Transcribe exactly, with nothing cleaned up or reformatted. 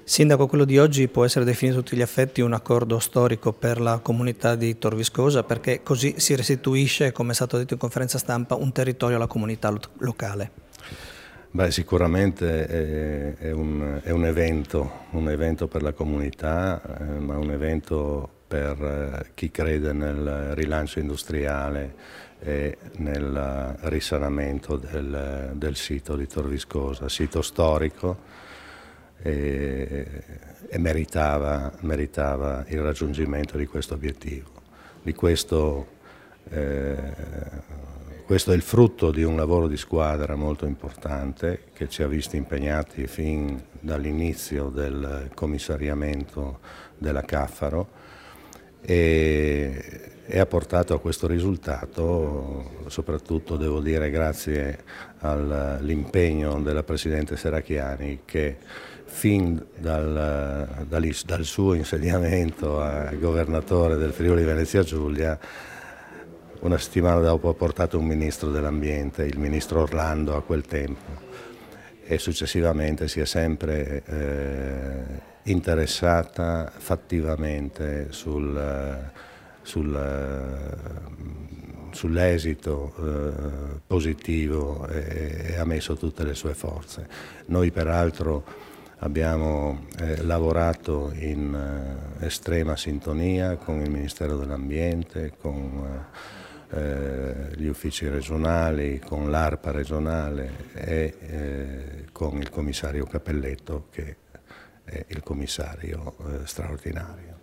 Sindaco, quello di oggi può essere definito a tutti gli effetti un accordo storico per la comunità di Tor Viscosa, perché così si restituisce, come è stato detto in conferenza stampa, un territorio alla comunità lo locale. Beh, sicuramente è, è, un, è un evento, un evento per la comunità, eh, ma un evento per eh, chi crede nel rilancio industriale e nel risanamento del, del sito di Tor Viscosa, sito storico, e, e meritava, meritava il raggiungimento di questo obiettivo. Di questo, eh, questo è il frutto di un lavoro di squadra molto importante che ci ha visti impegnati fin dall'inizio del commissariamento della Caffaro e, e ha portato a questo risultato, soprattutto devo dire grazie all'impegno della Presidente Serracchiani, che fin dal, dal, dal suo insediamento a governatore del Friuli Venezia Giulia, una settimana dopo ha portato un ministro dell'ambiente, il ministro Orlando a quel tempo, e successivamente si è sempre eh, interessata fattivamente sul, sul, sull'esito eh, positivo e, e ha messo tutte le sue forze. Noi peraltro abbiamo eh, lavorato in eh, estrema sintonia con il Ministero dell'Ambiente, con eh, gli uffici regionali, con l'ARPA regionale e eh, con il commissario Capelletto, che è il commissario eh, straordinario.